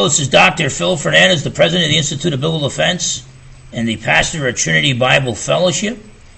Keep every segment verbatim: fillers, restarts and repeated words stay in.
Hello, this is Doctor Phil Fernandez, the president of the Institute of Biblical Defense and the pastor of Trinity Bible Fellowship.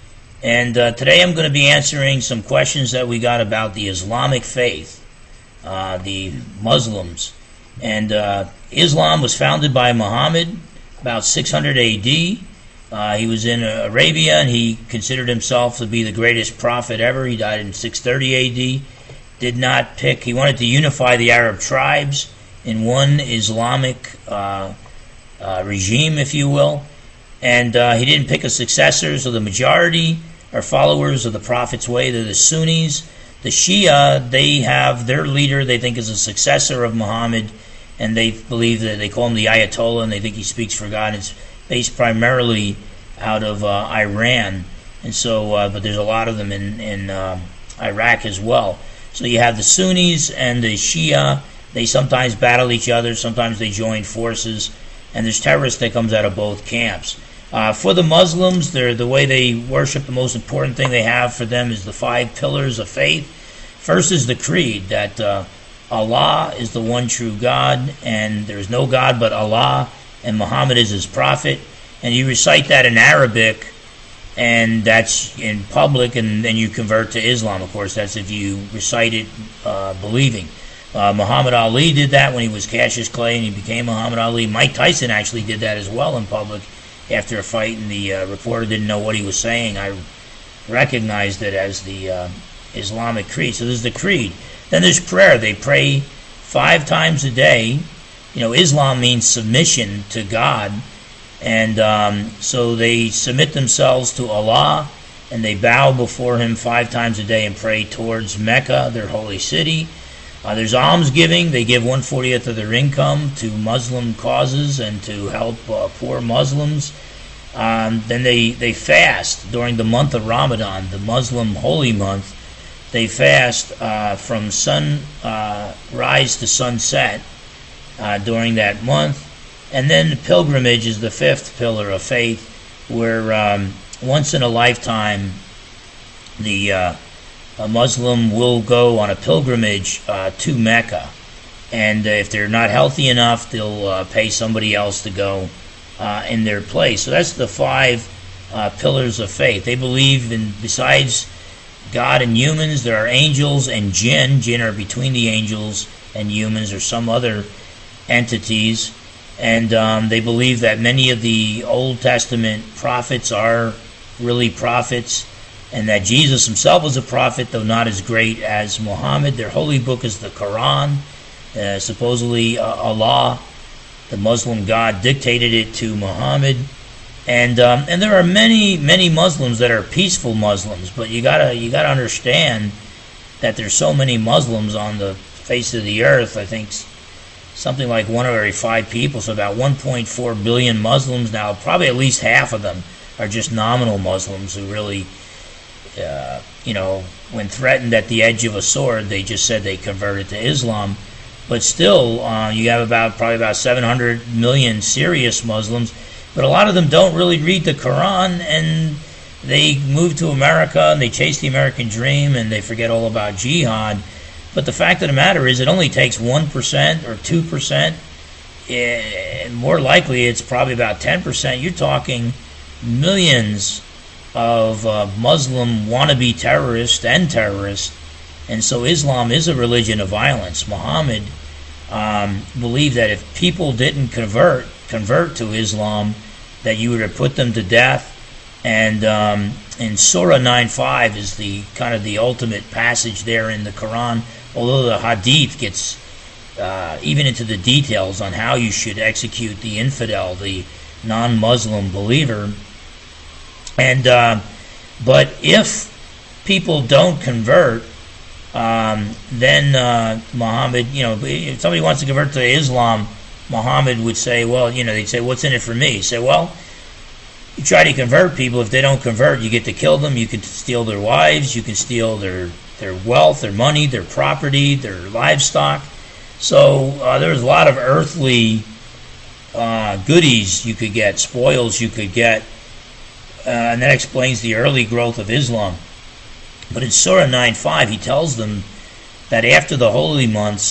And uh, today I'm going to be answering some questions that we got about the Islamic faith, uh, the Muslims. And uh, Islam was founded by Muhammad about six hundred A D. Uh, he was in Arabia, and he considered himself to be the greatest prophet ever. He died in six thirty A D. Did not pick, he wanted to unify the Arab tribes in one Islamic uh, uh, regime, if you will. And uh, he didn't pick a successor, so the majority are followers of the Prophet's way. They're the Sunnis. The Shia, they have their leader they think is a successor of Muhammad, and they believe that they call him the Ayatollah, and they think he speaks for God. It's based primarily out of uh, Iran, and so, uh, but there's a lot of them in, in uh, Iraq as well. So you have the Sunnis and the Shia. They sometimes battle each other, sometimes they join forces, and there's terrorists that comes out of both camps. Uh, for the Muslims, they're, the way they worship, the most important thing they have for them is the five pillars of faith. First is the creed, that uh, Allah is the one true God, and there is no God but Allah, and Muhammad is his prophet. And you recite that in Arabic, and that's in public, and then you convert to Islam. Of course, that's if you recite it uh, believing. Uh, Muhammad Ali did that when he was Cassius Clay, and he became Muhammad Ali. Mike Tyson actually did that as well in public after a fight, and the uh, reporter didn't know what he was saying. I recognized it as the uh, Islamic creed. So there's the creed. Then there's prayer. They pray five times a day. You know, Islam means submission to God. And um, so they submit themselves to Allah, and they bow before Him five times a day and pray towards Mecca, their holy city. Uh, there's almsgiving. They give one fortieth of their income to Muslim causes and to help uh, poor Muslims. Um, then they, they fast during the month of Ramadan, the Muslim holy month. They fast uh, from sunrise uh, to sunset uh, during that month. And then the pilgrimage is the fifth pillar of faith, where um, once in a lifetime the uh, a Muslim will go on a pilgrimage uh, to Mecca. And uh, if they're not healthy enough, they'll uh, pay somebody else to go uh, in their place. So that's the five uh, pillars of faith. They believe in, besides God and humans, there are angels and jinn. Jinn are between the angels and humans, or some other entities. And um, they believe that many of the Old Testament prophets are really prophets, and that Jesus himself was a prophet, though not as great as Muhammad. Their holy book is the Quran. Uh, supposedly uh, Allah, the Muslim God, dictated it to Muhammad. And um, and there are many, many Muslims that are peaceful Muslims, but you gotta you gotta understand that there's so many Muslims on the face of the earth. I think something like one of every five people, so about one point four billion Muslims now. Probably at least half of them are just nominal Muslims who really, uh, you know, when threatened at the edge of a sword, they just said they converted to Islam. But still, uh, you have about probably about seven hundred million serious Muslims, but a lot of them don't really read the Quran, and they move to America and they chase the American dream, and they forget all about jihad. But the fact of the matter is, it only takes one percent or two percent. And more likely, it's probably about ten percent. You're talking millions of uh, Muslim wannabe terrorists and terrorists. And so Islam is a religion of violence. Muhammad um, believed that if people didn't convert convert to Islam, that you would have put them to death. And um, in Surah nine five is the kind of the ultimate passage there in the Quran. Although the Hadith gets uh, even into the details on how you should execute the infidel, the non-Muslim believer. And uh, but if people don't convert, um, then uh, Muhammad, you know, if somebody wants to convert to Islam, Muhammad would say, well, you know, they'd say, what's in it for me? He'd say, well, you try to convert people. If they don't convert, you get to kill them. You can steal their wives. You can steal their their wealth, their money, their property, their livestock. So uh, there's a lot of earthly uh, goodies you could get, spoils you could get, uh, and that explains the early growth of Islam. But in Surah nine five, he tells them that after the holy months,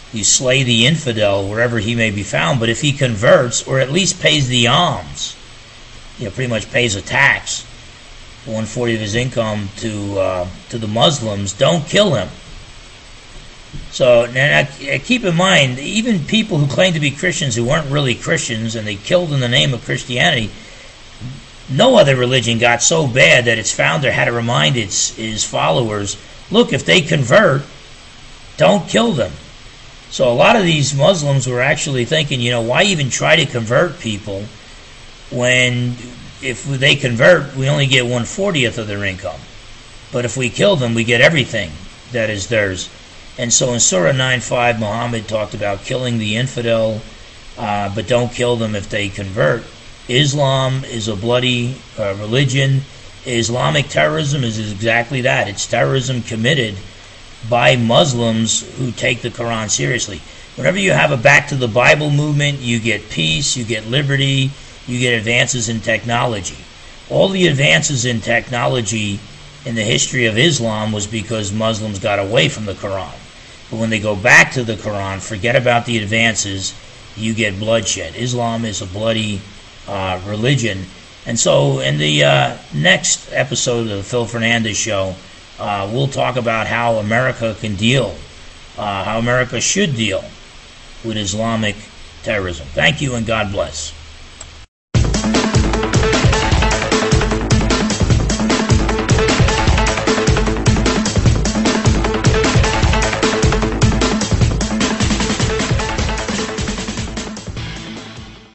you slay the infidel wherever he may be found, but if he converts, or at least pays the alms, you know, pretty much pays a tax, one fortieth of his income to uh, to the Muslims, don't kill him. So now, keep in mind, even people who claim to be Christians who weren't really Christians and they killed in the name of Christianity, no other religion got so bad that its founder had to remind its his followers, look, if they convert, don't kill them. So a lot of these Muslims were actually thinking, you know, why even try to convert people when if they convert, we only get one fortieth of their income. But if we kill them, we get everything that is theirs. And so in Surah nine five, Muhammad talked about killing the infidel, uh, but don't kill them if they convert. Islam is a bloody uh, religion. Islamic terrorism is exactly that. It's terrorism committed by Muslims who take the Quran seriously. Whenever you have a back to the Bible movement, you get peace, you get liberty, you get advances in technology. All the advances in technology in the history of Islam was because Muslims got away from the Quran. But when they go back to the Quran, forget about the advances, you get bloodshed. Islam is a bloody uh, religion. And so in the uh, next episode of the Phil Fernandez Show, uh, we'll talk about how America can deal, uh, how America should deal with Islamic terrorism. Thank you and God bless.